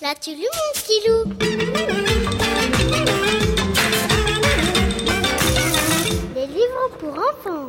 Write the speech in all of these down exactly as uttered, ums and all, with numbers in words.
L'as-tu lu, mon petit loup? Des livres pour enfants.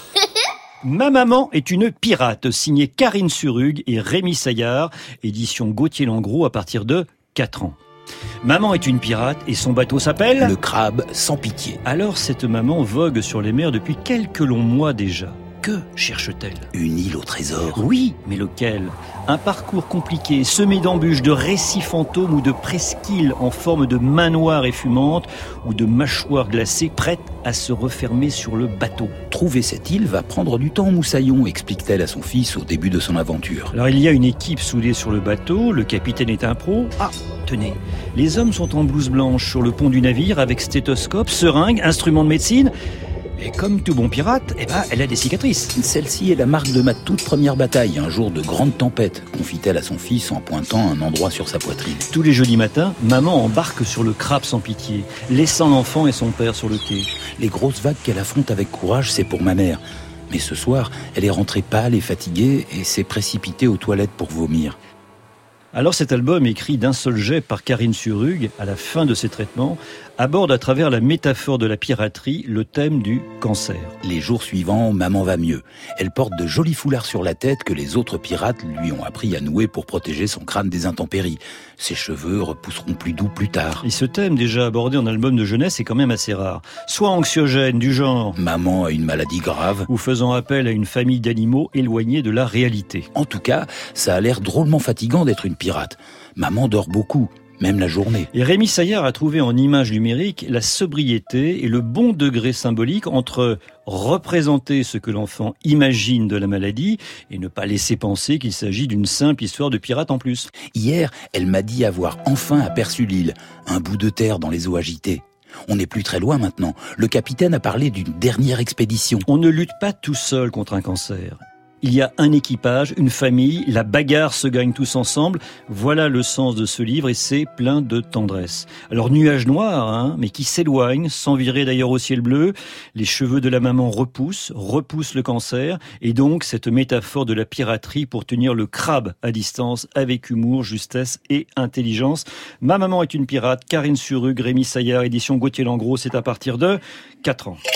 Ma maman est une pirate, signée Karine Surrugue et Rémi Saillard, édition Gauthier-Langros à partir de quatre ans. Maman est une pirate et son bateau s'appelle... Le crabe sans pitié. Alors cette maman vogue sur les mers depuis quelques longs mois déjà. Que cherche-t-elle? Une île au trésor. Oui, mais lequel? Un parcours compliqué, semé d'embûches, de récits fantômes ou de presqu'îles en forme de main noire et fumante ou de mâchoires glacées prêtes à se refermer sur le bateau. Trouver cette île va prendre du temps, Moussaillon, explique-t-elle à son fils au début de son aventure. Alors il y a une équipe soudée sur le bateau, le capitaine est un pro. Ah, tenez, les hommes sont en blouse blanche sur le pont du navire avec stéthoscope, seringue, instruments de médecine. Et comme tout bon pirate, eh ben, elle a des cicatrices. Celle-ci est la marque de ma toute première bataille, un jour de grande tempête, confie-t-elle à son fils en pointant un endroit sur sa poitrine. Tous les jeudis matins, maman embarque sur le crabe sans pitié, laissant l'enfant et son père sur le quai. Les grosses vagues qu'elle affronte avec courage, c'est pour ma mère. Mais ce soir, elle est rentrée pâle et fatiguée et s'est précipitée aux toilettes pour vomir. Alors cet album, écrit d'un seul jet par Karine Surrugue, à la fin de ses traitements, aborde à travers la métaphore de la piraterie le thème du cancer. Les jours suivants, maman va mieux. Elle porte de jolis foulards sur la tête que les autres pirates lui ont appris à nouer pour protéger son crâne des intempéries. Ses cheveux repousseront plus doux plus tard. Et ce thème, déjà abordé en album de jeunesse, est quand même assez rare. Soit anxiogène, du genre « Maman a une maladie grave » ou faisant appel à une famille d'animaux éloignés de la réalité. En tout cas, ça a l'air drôlement fatigant d'être une pirate. Maman dort beaucoup, même la journée. Et Rémi Saillard a trouvé en images numériques la sobriété et le bon degré symbolique entre représenter ce que l'enfant imagine de la maladie et ne pas laisser penser qu'il s'agit d'une simple histoire de pirate en plus. Hier, elle m'a dit avoir enfin aperçu l'île, un bout de terre dans les eaux agitées. On n'est plus très loin maintenant. Le capitaine a parlé d'une dernière expédition. On ne lutte pas tout seul contre un cancer. Il y a un équipage, une famille, la bagarre se gagne tous ensemble. Voilà le sens de ce livre et c'est plein de tendresse. Alors nuage noir, hein, mais qui s'éloigne, sans virer d'ailleurs au ciel bleu. Les cheveux de la maman repoussent, repoussent le cancer. Et donc cette métaphore de la piraterie pour tenir le crabe à distance avec humour, justesse et intelligence. Ma maman est une pirate, Karine Surrugue, Rémi Saillard, édition Gauthier-Langros, c'est à partir de quatre ans.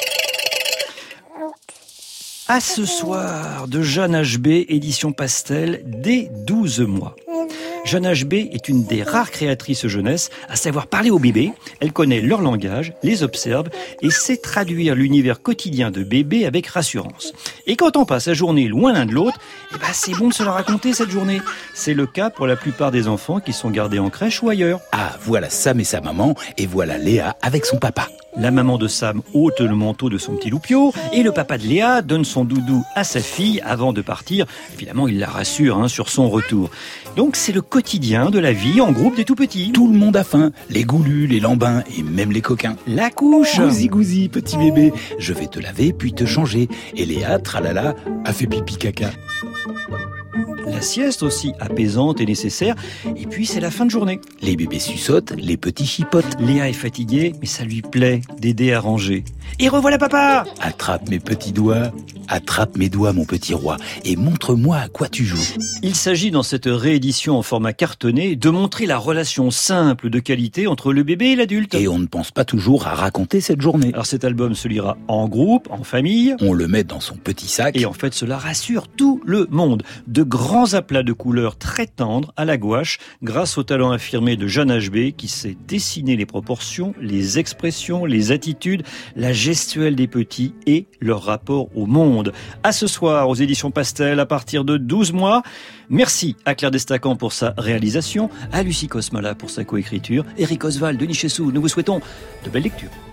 À ce soir de Jeanne H B, édition Pastel, dès douze mois. Jeanne H B est une des rares créatrices jeunesse à savoir parler aux bébés. Elle connaît leur langage, les observe et sait traduire l'univers quotidien de bébés avec rassurance. Et quand on passe la journée loin l'un de l'autre, eh ben c'est bon de se la raconter cette journée. C'est le cas pour la plupart des enfants qui sont gardés en crèche ou ailleurs. Ah, voilà Sam et sa maman, et voilà Léa avec son papa. La maman de Sam ôte le manteau de son petit loupio et le papa de Léa donne son doudou à sa fille avant de partir. Finalement, il la rassure hein, sur son retour. Donc, c'est le quotidien de la vie en groupe des tout-petits. Tout le monde a faim, les goulus, les lambins et même les coquins. La couche. Gousi gousi, petit bébé, je vais te laver puis te changer. Et Léa, tralala, a fait pipi caca. La sieste aussi, apaisante et nécessaire. Et puis, c'est la fin de journée. Les bébés suçotent, les petits chipotent. Léa est fatiguée, mais ça lui plaît d'aider à ranger. Et revoilà papa! Attrape mes petits doigts, attrape mes doigts mon petit roi, et montre-moi à quoi tu joues. Il s'agit dans cette réédition en format cartonné de montrer la relation simple de qualité entre le bébé et l'adulte. Et on ne pense pas toujours à raconter cette journée. Alors cet album se lira en groupe, en famille. On le met dans son petit sac. Et en fait cela rassure tout le monde. De grands aplats de couleurs très tendres à la gouache grâce au talent affirmé de Jeanne H B qui sait dessiner les proportions, les expressions, les attitudes, la gestuelle des petits et leur rapport au monde. À ce soir aux éditions Pastel à partir de douze mois. Merci à Claire Destacan pour sa réalisation, à Lucie Cosmala pour sa coécriture, Eric Oswald, Denis Chessou. Nous vous souhaitons de belles lectures.